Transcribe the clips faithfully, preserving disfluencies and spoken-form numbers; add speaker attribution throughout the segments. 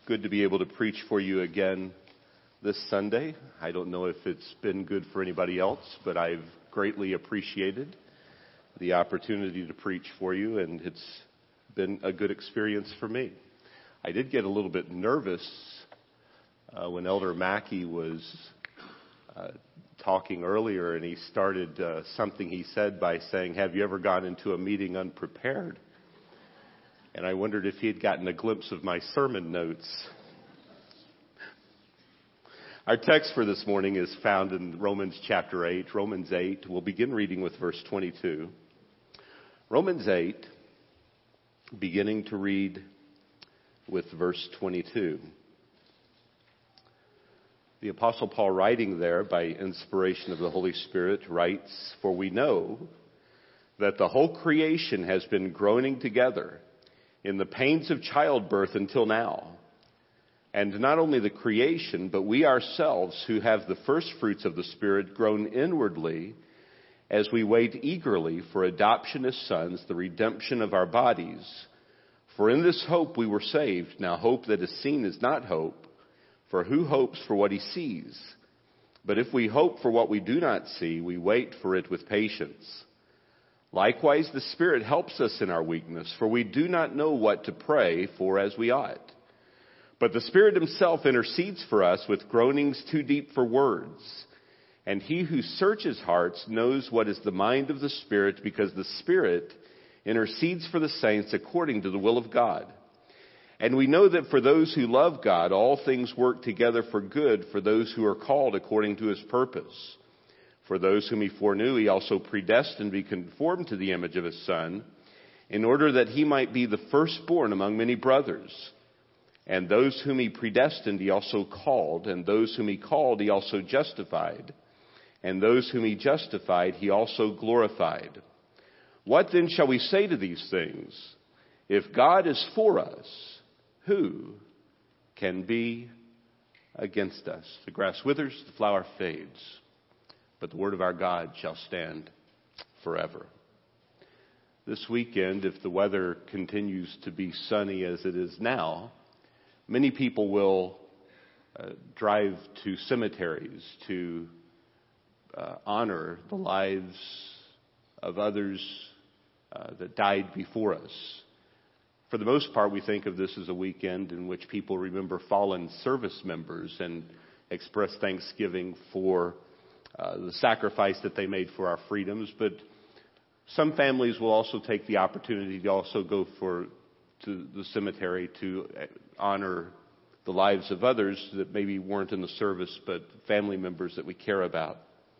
Speaker 1: good to be able to preach for you again this Sunday. I don't know if it's been good for anybody else, but I've greatly appreciated the opportunity to preach for you, and it's been a good experience for me. I did get a little bit nervous uh, when Elder Mackey was uh, talking earlier, and he started uh, something he said by saying, "Have you ever gone into a meeting unprepared?" And I wondered if he had gotten a glimpse of my sermon notes. Our text for this morning is found in Romans chapter eight. Romans eight. We'll begin reading with verse twenty-two. Romans eight, beginning to read with verse twenty-two. The Apostle Paul, writing there by inspiration of the Holy Spirit, writes, "For we know that the whole creation has been groaning together in the pains of childbirth until now. And not only the creation, but we ourselves who have the first fruits of the Spirit groan inwardly as we wait eagerly for adoption as sons, the redemption of our bodies. For in this hope we were saved. Now hope that is seen is not hope, for who hopes for what he sees? But if we hope for what we do not see, we wait for it with patience. Likewise, the Spirit helps us in our weakness, for we do not know what to pray for as we ought. But the Spirit himself intercedes for us with groanings too deep for words. And he who searches hearts knows what is the mind of the Spirit, because the Spirit intercedes for the saints according to the will of God. And we know that for those who love God, all things work together for good for those who are called according to his purpose. For those whom he foreknew, he also predestined to be conformed to the image of his Son, in order that he might be the firstborn among many brothers. And those whom he predestined, he also called. And those whom he called, he also justified. And those whom he justified, he also glorified. What then shall we say to these things? If God is for us, who can be against us?" The grass withers, the flower fades, but the word of our God shall stand forever. This weekend, if the weather continues to be sunny as it is now, many people will uh, drive to cemeteries to uh, honor the lives of others uh, that died before us. For the most part, we think of this as a weekend in which people remember fallen service members and express thanksgiving for uh, the sacrifice that they made for our freedoms. But some families will also take the opportunity to also go for to the cemetery to honor the lives of others that maybe weren't in the service, but family members that we care about.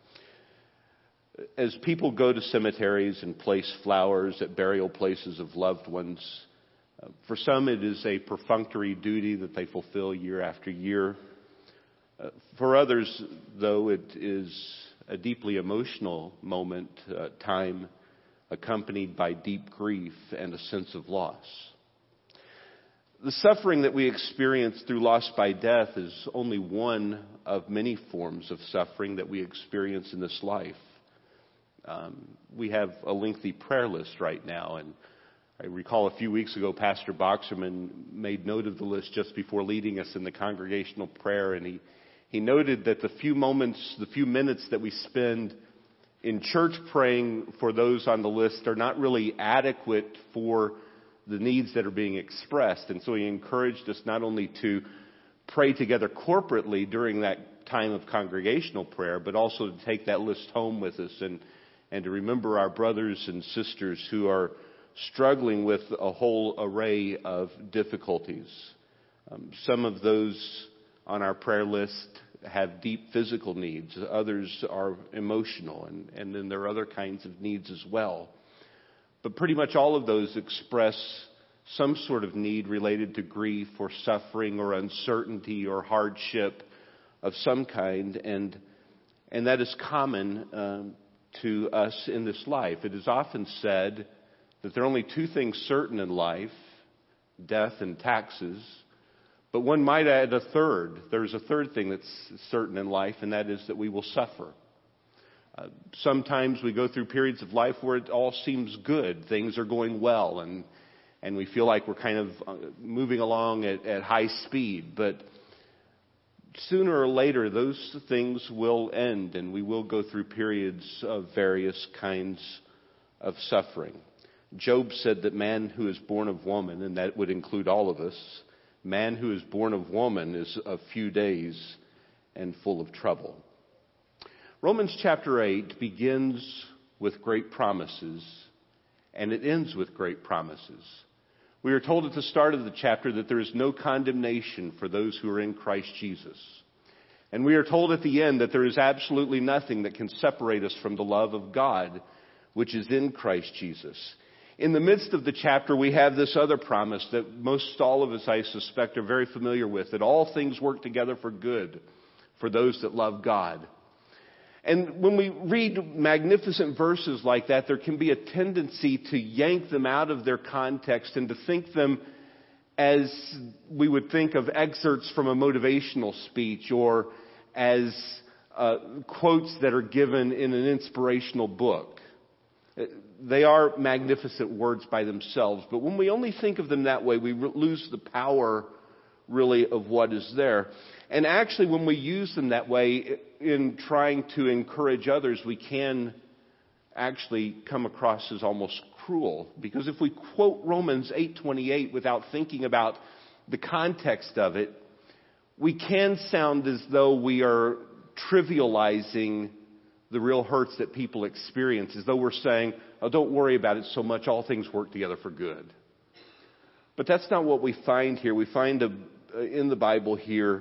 Speaker 1: As people go to cemeteries and place flowers at burial places of loved ones, uh, for some it is a perfunctory duty that they fulfill year after year. Uh, for others, though, it is a deeply emotional moment, uh, time accompanied by deep grief and a sense of loss. The suffering that we experience through loss by death is only one of many forms of suffering that we experience in this life. Um, we have a lengthy prayer list right now, and I recall a few weeks ago Pastor Boxerman made note of the list just before leading us in the congregational prayer, and he, he noted that the few moments, the few minutes that we spend in church praying for those on the list are not really adequate for the needs that are being expressed. And so he encouraged us not only to pray together corporately during that time of congregational prayer, but also to take that list home with us and, and to remember our brothers and sisters who are struggling with a whole array of difficulties. Um, some of those on our prayer list have deep physical needs. Others are emotional, and, and then there are other kinds of needs as well. But pretty much all of those express some sort of need related to grief or suffering or uncertainty or hardship of some kind, and and that is common um, to us in this life. It is often said that there are only two things certain in life, death and taxes, but one might add a third. There's a third thing that's certain in life, and that is that we will suffer. Uh, sometimes we go through periods of life where it all seems good. Things are going well, and and we feel like we're kind of moving along at, at high speed. But sooner or later, those things will end, and we will go through periods of various kinds of suffering. Job said that man who is born of woman, and that would include all of us, man who is born of woman is a few days and full of trouble. Romans chapter eight begins with great promises, and it ends with great promises. We are told at the start of the chapter that there is no condemnation for those who are in Christ Jesus. And we are told at the end that there is absolutely nothing that can separate us from the love of God, which is in Christ Jesus. In the midst of the chapter, we have this other promise that most all of us, I suspect, are very familiar with, that all things work together for good for those that love God. And when we read magnificent verses like that, there can be a tendency to yank them out of their context and to think them as we would think of excerpts from a motivational speech or as uh, quotes that are given in an inspirational book. They are magnificent words by themselves, but when we only think of them that way, we re- lose the power really of what is there. And actually, when we use them that way in trying to encourage others, we can actually come across as almost cruel. Because if we quote Romans eight twenty-eight without thinking about the context of it, we can sound as though we are trivializing the real hurts that people experience, as though we're saying, oh, don't worry about it so much, all things work together for good. But that's not what we find here. We find a, in the Bible here,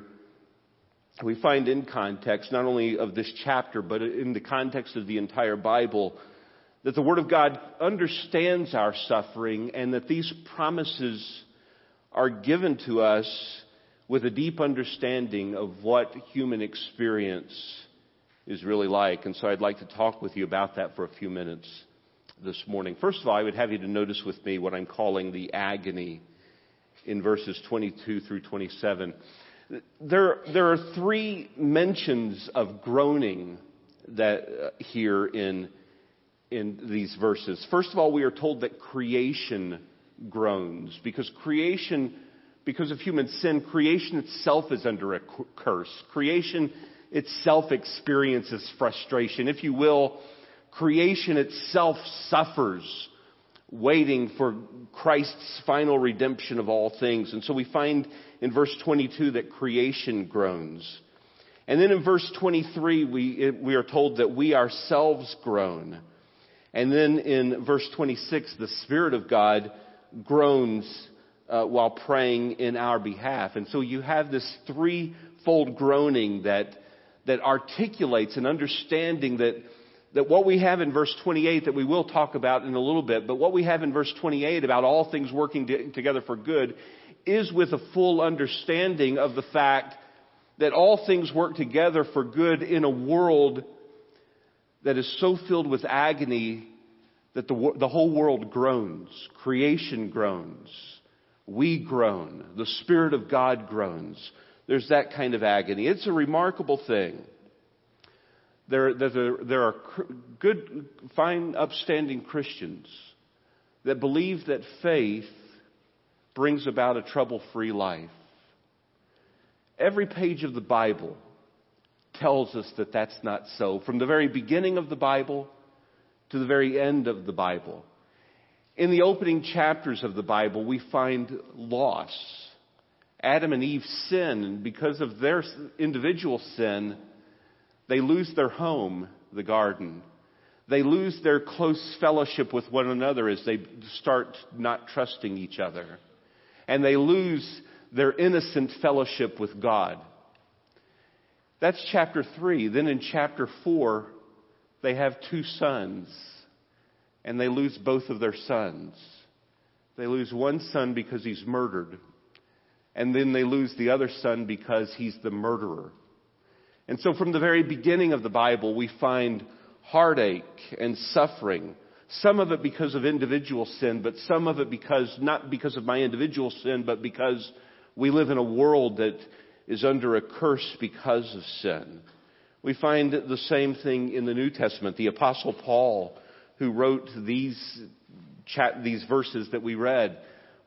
Speaker 1: we find in context, not only of this chapter, but in the context of the entire Bible, that the Word of God understands our suffering and that these promises are given to us with a deep understanding of what human experience is really like. And so I'd like to talk with you about that for a few minutes this morning. First of all, I would have you to notice with me what I'm calling the agony in verses twenty-two through twenty-seven. There, there are three mentions of groaning that uh, here in, in these verses. First of all, we are told that creation groans because creation, because of human sin, creation itself is under a curse. Creation itself experiences frustration. If you will, creation itself suffers, waiting for Christ's final redemption of all things. And so we find in verse twenty-two that creation groans. And then in verse twenty-three, we, we are told that we ourselves groan. And then in verse twenty-six, the Spirit of God groans uh, while praying in our behalf. And so you have this threefold groaning that, that articulates an understanding that That what we have in verse twenty-eight, that we will talk about in a little bit, but what we have in verse twenty-eight about all things working to, together for good is with a full understanding of the fact that all things work together for good in a world that is so filled with agony that the, the whole world groans. Creation groans. We groan. The Spirit of God groans. There's that kind of agony. It's a remarkable thing. There, there, there are good, fine, upstanding Christians that believe that faith brings about a trouble-free life. Every page of the Bible tells us that that's not so. From the very beginning of the Bible to the very end of the Bible. In the opening chapters of the Bible, we find loss. Adam and Eve sin, and because of their individual sin, they lose their home, the garden. They lose their close fellowship with one another as they start not trusting each other. And they lose their innocent fellowship with God. That's chapter three. Then in chapter four, they have two sons. And they lose both of their sons. They lose one son because he's murdered. And then they lose the other son because he's the murderer. And so from the very beginning of the Bible, we find heartache and suffering. Some of it because of individual sin, but some of it because, not because of my individual sin, but because we live in a world that is under a curse because of sin. We find the same thing in the New Testament. The Apostle Paul, who wrote these, chat, these verses that we read,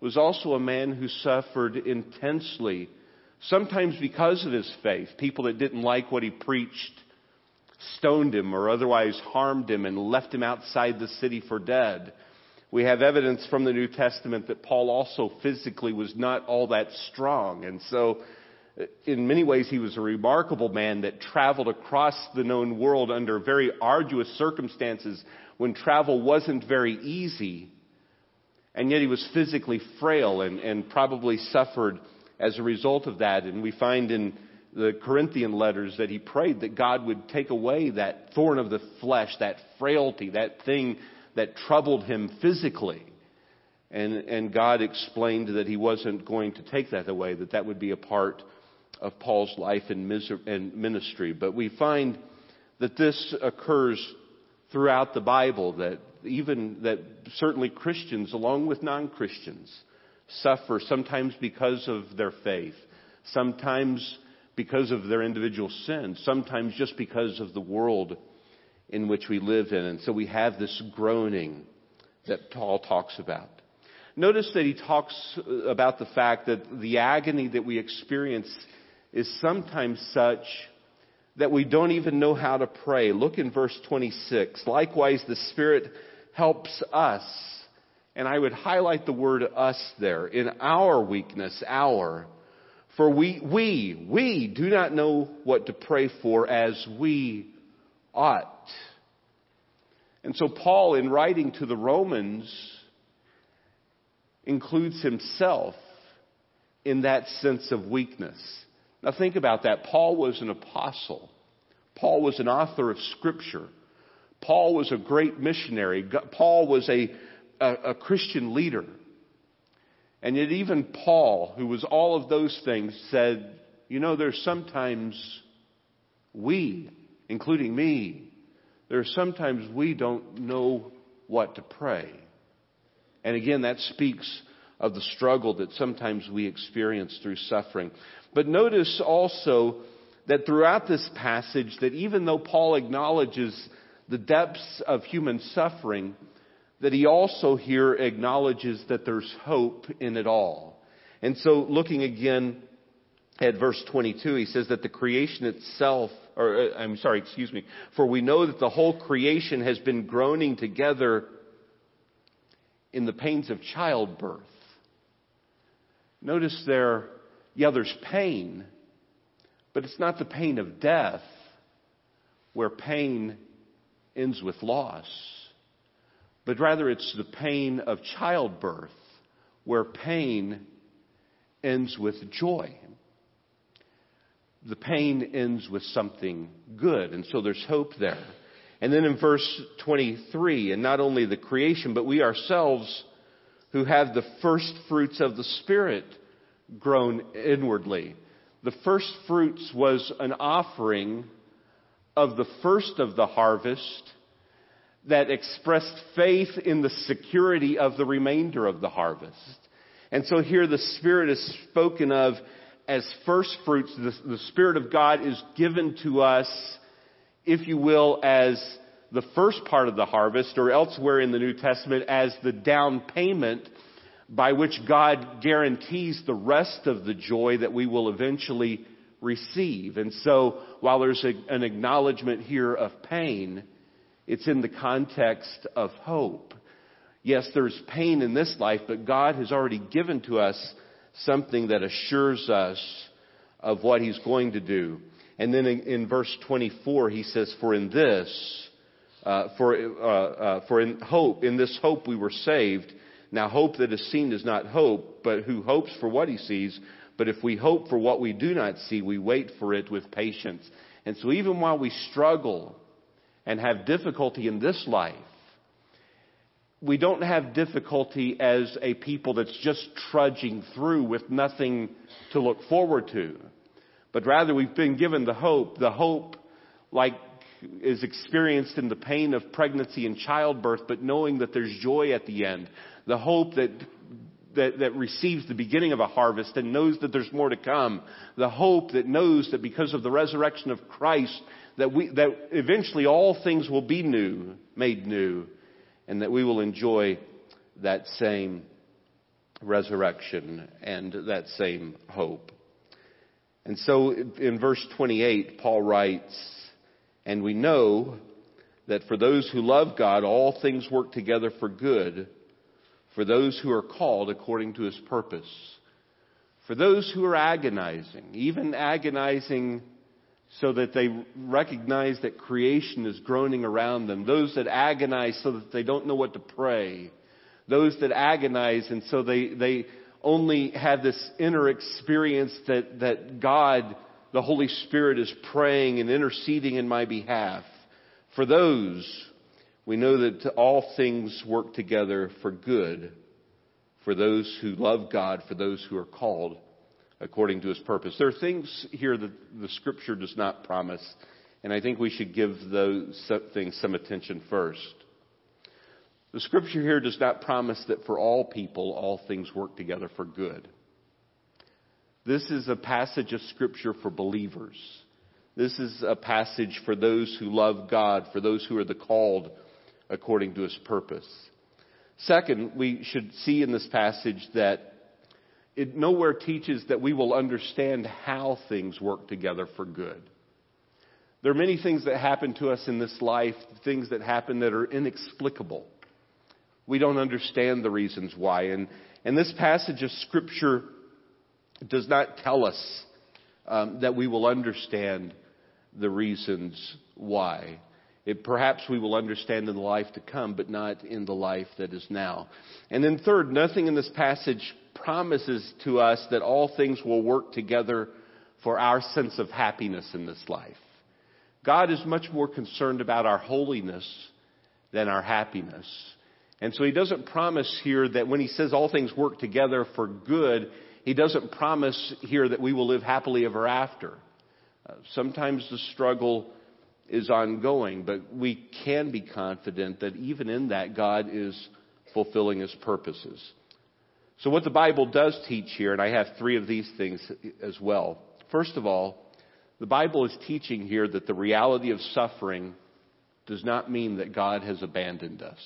Speaker 1: was also a man who suffered intensely, sometimes because of his faith. People that didn't like what he preached stoned him or otherwise harmed him and left him outside the city for dead. We have evidence from the New Testament that Paul also physically was not all that strong. And so in many ways he was a remarkable man that traveled across the known world under very arduous circumstances when travel wasn't very easy. And yet he was physically frail and, and probably suffered as a result of that. And we find in the Corinthian letters that he prayed that God would take away that thorn of the flesh, that frailty, that thing that troubled him physically. And, and God explained that he wasn't going to take that away, that that would be a part of Paul's life and ministry. But we find that this occurs throughout the Bible, that even that certainly Christians, along with non-Christians, suffer sometimes because of their faith, sometimes because of their individual sins, sometimes just because of the world in which we live in. And so we have this groaning that Paul talks about. Notice that he talks about the fact that the agony that we experience is sometimes such that we don't even know how to pray. Look in verse twenty-six. Likewise, the Spirit helps us. And I would highlight the word us there. In our weakness, our. For we, we, we do not know what to pray for as we ought. And so Paul, in writing to the Romans, includes himself in that sense of weakness. Now think about that. Paul was an apostle. Paul was an author of Scripture. Paul was a great missionary. Paul was a, a, a Christian leader. And yet even Paul, who was all of those things, said, you know, there's sometimes we, including me, there's sometimes we don't know what to pray. And again, that speaks of the struggle that sometimes we experience through suffering. But notice also that throughout this passage, that even though Paul acknowledges the depths of human suffering, that he also here acknowledges that there's hope in it all. And so looking again at verse twenty-two, he says that the creation itself, or I'm sorry, excuse me, for we know that the whole creation has been groaning together in the pains of childbirth. Notice there, yeah, there's pain, but it's not the pain of death, where pain ends with loss. But rather it's the pain of childbirth, where pain ends with joy. The pain ends with something good, and so there's hope there. And then in verse twenty-three, and not only the creation, but we ourselves who have the first fruits of the Spirit grown inwardly. The first fruits was an offering of the first of the harvest that expressed faith in the security of the remainder of the harvest. And so here the Spirit is spoken of as first fruits. The, the Spirit of God is given to us, if you will, as the first part of the harvest, or elsewhere in the New Testament as the down payment by which God guarantees the rest of the joy that we will eventually receive. And so while there's a, an acknowledgement here of pain, it's in the context of hope. Yes, there's pain in this life, but God has already given to us something that assures us of what He's going to do. And then in, in verse twenty-four, he says, "For in this, uh, for uh, uh, for in hope, in this hope we were saved. Now hope that is seen is not hope, but who hopes for what he sees? But if we hope for what we do not see, we wait for it with patience." And so even while we struggle and have difficulty in this life, we don't have difficulty as a people that's just trudging through with nothing to look forward to. But rather we've been given the hope, the hope like is experienced in the pain of pregnancy and childbirth, but knowing that there's joy at the end. The hope that That, that receives the beginning of a harvest and knows that there's more to come. The hope that knows that because of the resurrection of Christ, that we that eventually all things will be new, made new, and that we will enjoy that same resurrection and that same hope. And so in verse twenty-eight, Paul writes, "And we know that for those who love God, all things work together for good, for those who are called according to His purpose." For those who are agonizing, even agonizing so that they recognize that creation is groaning around them. Those that agonize so that they don't know what to pray. Those that agonize and so they, they only have this inner experience that, that God, the Holy Spirit, is praying and interceding in my behalf. For those, we know that all things work together for good, for those who love God, for those who are called according to His purpose. There are things here that the Scripture does not promise, and I think we should give those things some attention first. The Scripture here does not promise that for all people, all things work together for good. This is a passage of Scripture for believers. This is a passage for those who love God, for those who are the called according to His purpose. Second, we should see in this passage that it nowhere teaches that we will understand how things work together for good. There are many things that happen to us in this life, things that happen that are inexplicable. We don't understand the reasons why. And, and this passage of Scripture does not tell us um, that we will understand the reasons why. It, perhaps we will understand in the life to come, but not in the life that is now. And then third, nothing in this passage promises to us that all things will work together for our sense of happiness in this life. God is much more concerned about our holiness than our happiness. And so He doesn't promise here that when He says all things work together for good, He doesn't promise here that we will live happily ever after. Uh, sometimes the struggle is ongoing, but we can be confident that even in that, God is fulfilling His purposes. So what the Bible does teach here, and I have three of these things as well. First of all, the Bible is teaching here that the reality of suffering does not mean that God has abandoned us.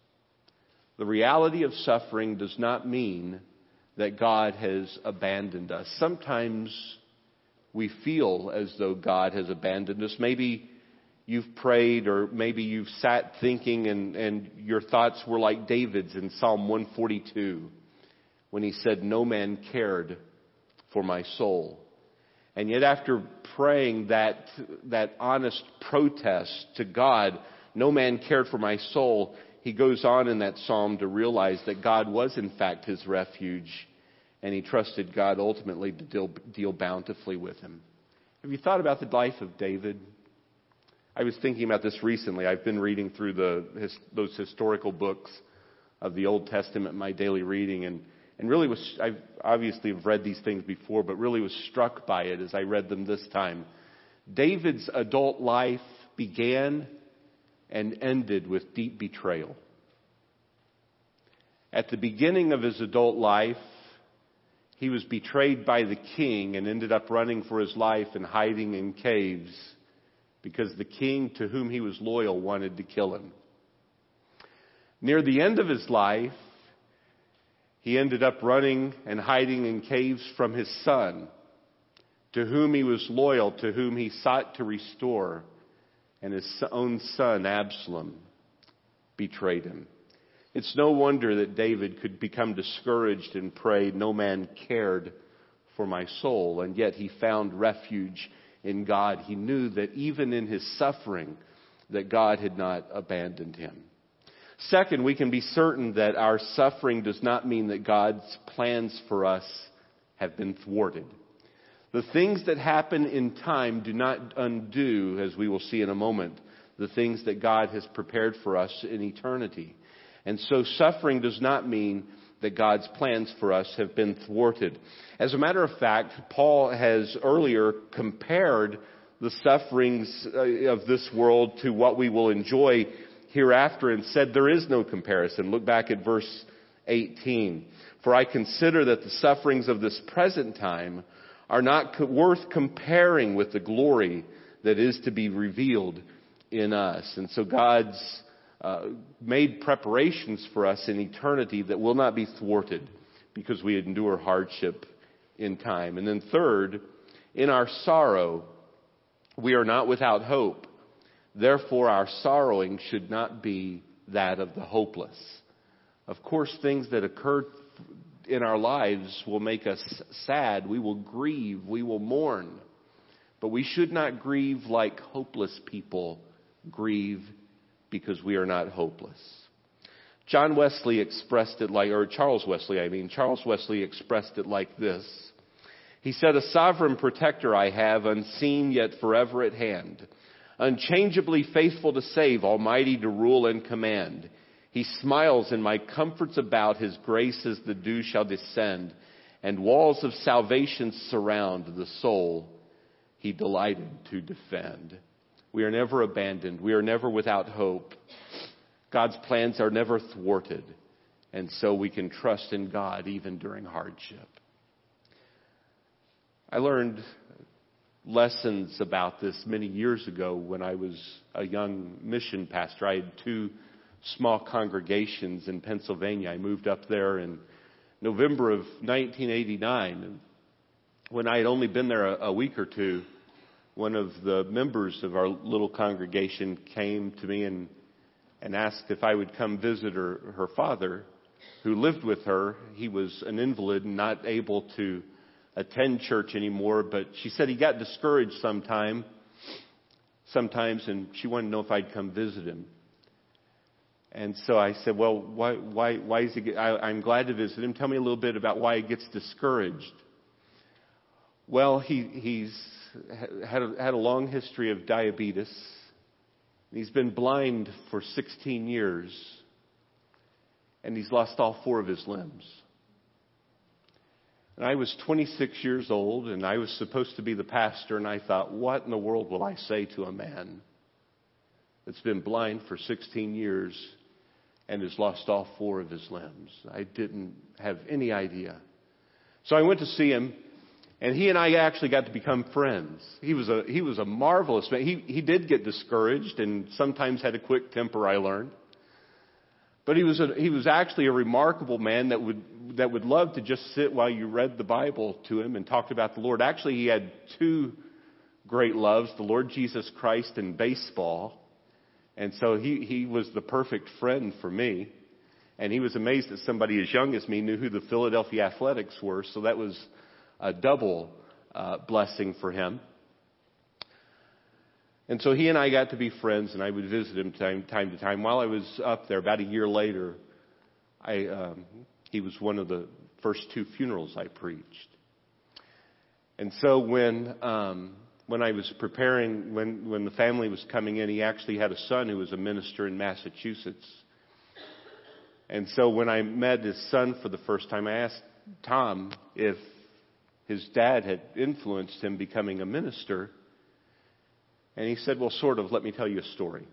Speaker 1: The reality of suffering does not mean that God has abandoned us. Sometimes we feel as though God has abandoned us. Maybe you've prayed, or maybe you've sat thinking and, and your thoughts were like David's in Psalm one forty-two. When he said, "No man cared for my soul." And yet after praying that, that honest protest to God, "No man cared for my soul," he goes on in that psalm to realize that God was in fact his refuge, and he trusted God ultimately to deal, deal bountifully with him. Have you thought about the life of David? I was thinking about this recently. I've been reading through the his, those historical books of the Old Testament in my daily reading, and And really was, I obviously have read these things before, but really was struck by it as I read them this time. David's adult life began and ended with deep betrayal. At the beginning of his adult life, he was betrayed by the king and ended up running for his life and hiding in caves because the king to whom he was loyal wanted to kill him. Near the end of his life, he ended up running and hiding in caves from his son, to whom he was loyal, to whom he sought to restore, and his own son, Absalom, betrayed him. It's no wonder that David could become discouraged and pray, "No man cared for my soul," and yet he found refuge in God. He knew that even in his suffering, that God had not abandoned him. Second, we can be certain that our suffering does not mean that God's plans for us have been thwarted. The things that happen in time do not undo, as we will see in a moment, the things that God has prepared for us in eternity. And so suffering does not mean that God's plans for us have been thwarted. As a matter of fact, Paul has earlier compared the sufferings of this world to what we will enjoy hereafter and said there is no comparison. Look back at verse eighteen. "For I consider that the sufferings of this present time are not worth comparing with the glory that is to be revealed in us." And so God's uh, made preparations for us in eternity that will not be thwarted because we endure hardship in time. And then third, in our sorrow, we are not without hope. Therefore, our sorrowing should not be that of the hopeless. Of course, things that occur in our lives will make us sad. We will grieve. We will mourn. But we should not grieve like hopeless people grieve, because we are not hopeless. John Wesley expressed it like, or Charles Wesley, I mean, Charles Wesley expressed it like this. He said, "A sovereign protector I have, unseen yet forever at hand, unchangeably faithful to save, almighty to rule and command. He smiles in my comforts about, his grace as the dew shall descend, and walls of salvation surround the soul he delighted to defend." We are never abandoned. We are never without hope. God's plans are never thwarted, and so we can trust in God even during hardship. I learned lessons about this many years ago when I was a young mission pastor. I had two small congregations in Pennsylvania. I moved up there in November of nineteen eighty-nine. And when I had only been there a, a week or two, one of the members of our little congregation came to me and, and asked if I would come visit her, her father, who lived with her. He was an invalid and not able to attend church anymore, but she said he got discouraged sometime, sometimes, and she wanted to know if I'd come visit him. And so I said, well, why, why, why is he, get, I, I'm glad to visit him. Tell me a little bit about why he gets discouraged. Well, he, he's had a, had a long history of diabetes. He's been blind for sixteen years, and he's lost all four of his limbs. And I was twenty-six years old, and I was supposed to be the pastor, and I thought, what in the world will I say to a man that's been blind for sixteen years and has lost all four of his limbs? I didn't have any idea. So I went to see him, and he and I actually got to become friends. He was a he was a marvelous man. He he did get discouraged and sometimes had a quick temper, I learned. But he was a, he was actually a remarkable man that would that would love to just sit while you read the Bible to him and talked about the Lord. Actually, he had two great loves, the Lord Jesus Christ and baseball. And so he, he was the perfect friend for me. And he was amazed that somebody as young as me knew who the Philadelphia Athletics were. So that was a double uh, blessing for him. And so he and I got to be friends, and I would visit him time, time to time. While I was up there, about a year later, I um, he was one of the first two funerals I preached. And so when um, when I was preparing, when, when the family was coming in, he actually had a son who was a minister in Massachusetts. And so when I met his son for the first time, I asked Tom if his dad had influenced him becoming a minister. And he said, well, sort of, let me tell you a story.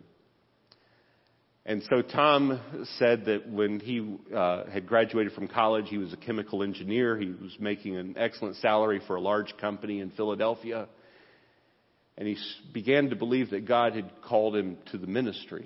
Speaker 1: And so Tom said that when he uh, had graduated from college, he was a chemical engineer. He was making an excellent salary for a large company in Philadelphia. And he began to believe that God had called him to the ministry.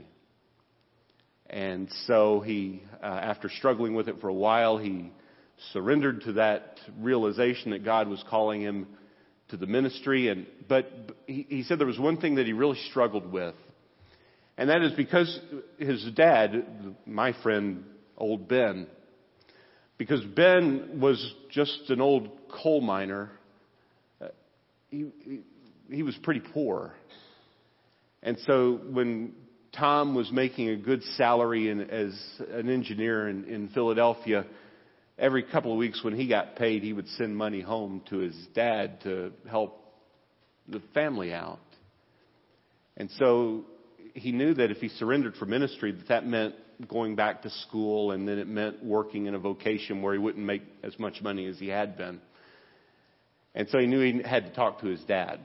Speaker 1: And so he, uh, after struggling with it for a while, he surrendered to that realization that God was calling him to the ministry. And but he, he said there was one thing that he really struggled with. And that is because his dad, my friend, old Ben, because Ben was just an old coal miner, uh, he, he, he was pretty poor. And so when Tom was making a good salary in, as an engineer in, in Philadelphia, every couple of weeks when he got paid, he would send money home to his dad to help the family out. And so he knew that if he surrendered for ministry, that that meant going back to school, and then it meant working in a vocation where he wouldn't make as much money as he had been. And so he knew he had to talk to his dad.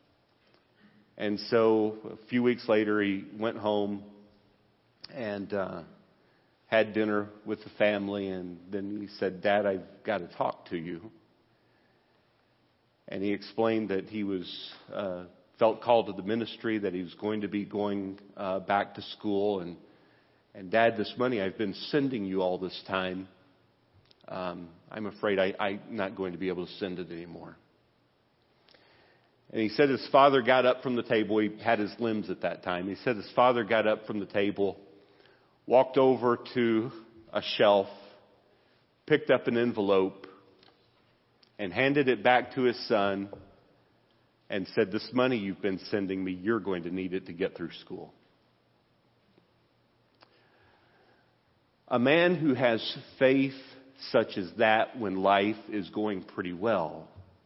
Speaker 1: And so a few weeks later, he went home and uh, had dinner with the family, and then he said, Dad, I've got to talk to you. And he explained that he was uh, felt called to the ministry, that he was going to be going uh, back to school. And, and Dad, this money I've been sending you all this time, um, I'm afraid I, I'm not going to be able to send it anymore. And he said his father got up from the table. He had his limbs at that time. He said his father got up from the table, walked over to a shelf, picked up an envelope, and handed it back to his son and said, "This money you've been sending me, you're going to need it to get through school." A man who has faith such as that when life is going pretty well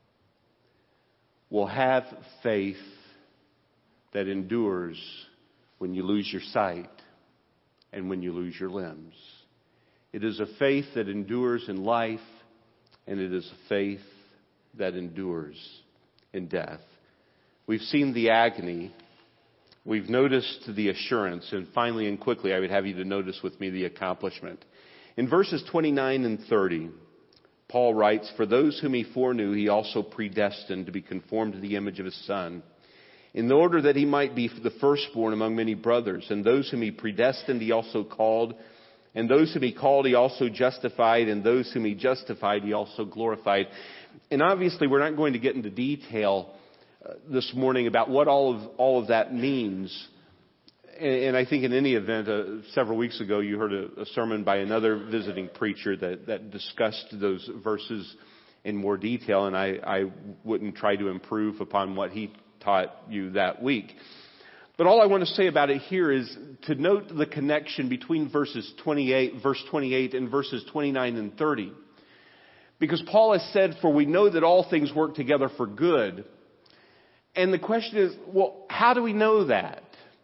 Speaker 1: will have faith that endures when you lose your sight and when you lose your limbs. It is a faith that endures in life, and it is a faith that endures in death. We've seen the agony. We've noticed the assurance. And finally and quickly, I would have you to notice with me the accomplishment. In verses twenty-nine and thirty, Paul writes, "For those whom he foreknew, he also predestined to be conformed to the image of his Son, in order that he might be the firstborn among many brothers. And those whom he predestined, he also called. And those whom he called, he also justified. And those whom he justified, he also glorified." And obviously, we're not going to get into detail uh, this morning about what all of all of that means. And, and I think in any event, uh, several weeks ago, you heard a, a sermon by another visiting preacher that, that discussed those verses in more detail. And I, I wouldn't try to improve upon what he taught you that week. But all I want to say about it here is to note the connection between verses twenty-eight, verse twenty-eight and verses twenty-nine and thirty. Because Paul has said, "For we know that all things work together for good." And the question is, well, how do we know that?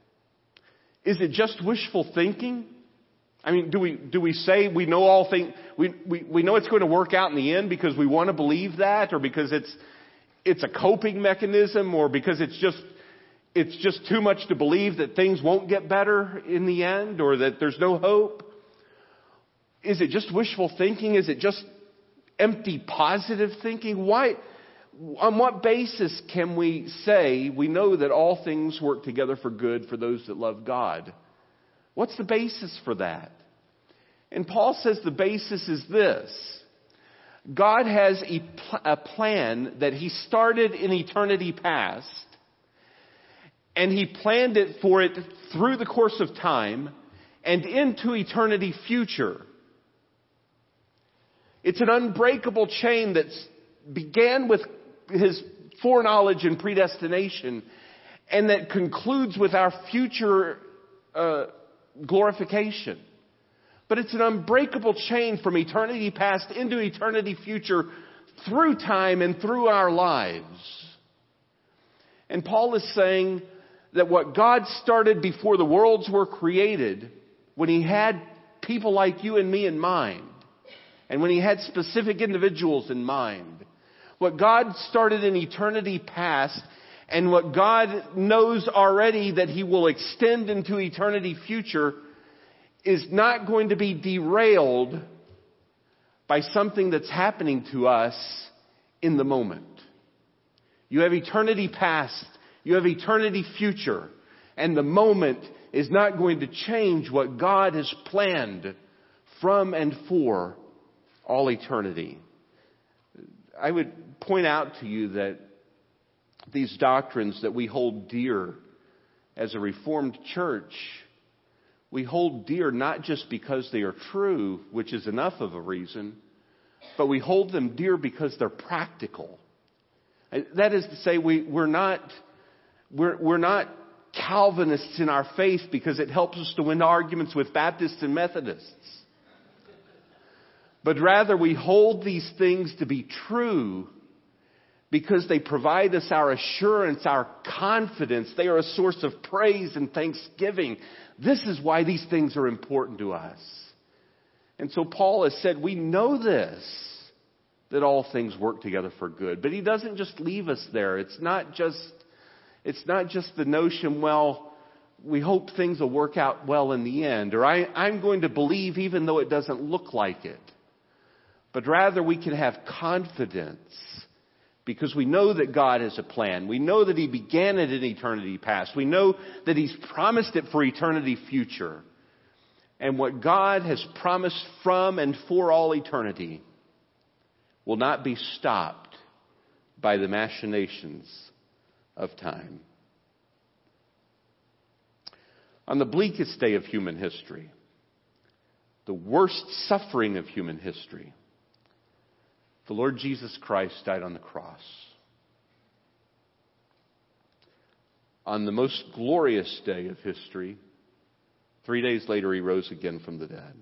Speaker 1: Is it just wishful thinking? I mean, do we do we say we know all things, we, we, we know it's going to work out in the end because we want to believe that, or because it's it's a coping mechanism, or because it's just it's just too much to believe that things won't get better in the end, or that there's no hope? Is it just wishful thinking? Is it just empty positive thinking? Why? On what basis can we say we know that all things work together for good for those that love God? What's the basis for that? And Paul says the basis is this. God has a, pl- a plan that he started in eternity past, and he planned it for it through the course of time and into eternity future. It's an unbreakable chain that began with his foreknowledge and predestination, and that concludes with our future uh, glorification. But it's an unbreakable chain from eternity past into eternity future, through time and through our lives. And Paul is saying that what God started before the worlds were created, when he had people like you and me in mind, and when he had specific individuals in mind, what God started in eternity past, and what God knows already that he will extend into eternity future, is not going to be derailed by something that's happening to us in the moment. You have eternity past, you have eternity future, and the moment is not going to change what God has planned from and for all eternity. I would point out to you that these doctrines that we hold dear as a Reformed church, we hold dear not just because they are true, which is enough of a reason, but we hold them dear because they're practical. That is to say, we, we're not we're, we're not Calvinists in our faith because it helps us to win arguments with Baptists and Methodists. But rather, we hold these things to be true because they provide us our assurance, our confidence. They are a source of praise and thanksgiving. This is why these things are important to us. And so Paul has said, we know this, that all things work together for good. But he doesn't just leave us there. It's not just, it's not just the notion, well, we hope things will work out well in the end. Or I, I'm going to believe even though it doesn't look like it. But rather we can have confidence because we know that God has a plan. We know that he began it in eternity past. We know that he's promised it for eternity future. And what God has promised from and for all eternity will not be stopped by the machinations of time. On the bleakest day of human history, the worst suffering of human history, the Lord Jesus Christ died on the cross. On the most glorious day of history, three days later, he rose again from the dead.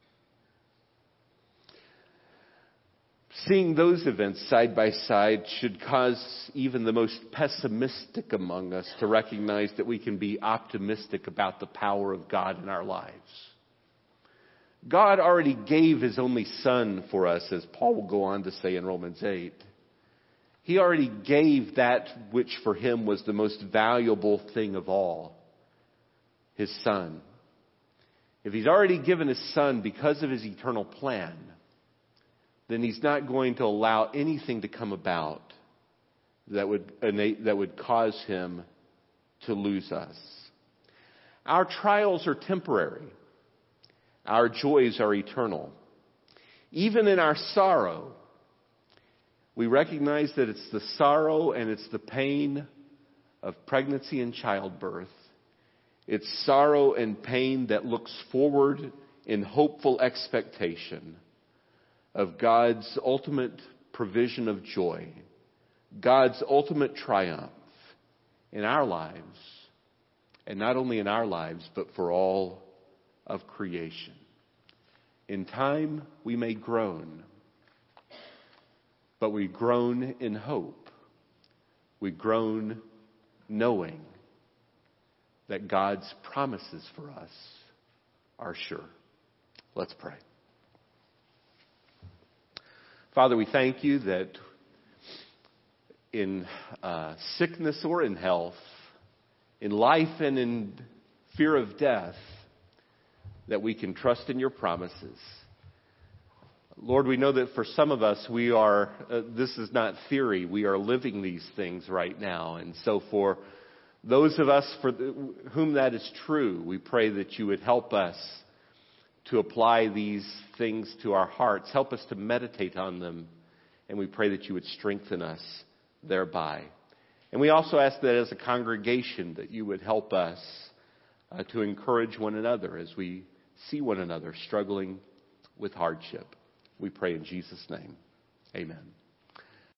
Speaker 1: Seeing those events side by side should cause even the most pessimistic among us to recognize that we can be optimistic about the power of God in our lives. God already gave His only Son for us, as Paul will go on to say in Romans eight. He already gave that which for Him was the most valuable thing of all, His Son. If He's already given His Son because of His eternal plan, then He's not going to allow anything to come about that would that would cause Him to lose us. Our trials are temporary. Our joys are eternal. Even in our sorrow, we recognize that it's the sorrow and it's the pain of pregnancy and childbirth. It's sorrow and pain that looks forward in hopeful expectation of God's ultimate provision of joy, God's ultimate triumph in our lives, and not only in our lives, but for all of creation. In time, we may groan, but we groan in hope. We groan knowing that God's promises for us are sure. Let's pray. Father, we thank you that in uh, sickness or in health, in life and in fear of death, that we can trust in your promises. Lord, we know that for some of us, we are, uh, this is not theory, we are living these things right now. And so for those of us for the, whom that is true, we pray that you would help us to apply these things to our hearts. Help us to meditate on them. And we pray that you would strengthen us thereby. And we also ask that as a congregation that you would help us uh, to encourage one another as we see one another struggling with hardship. We pray in Jesus' name. Amen.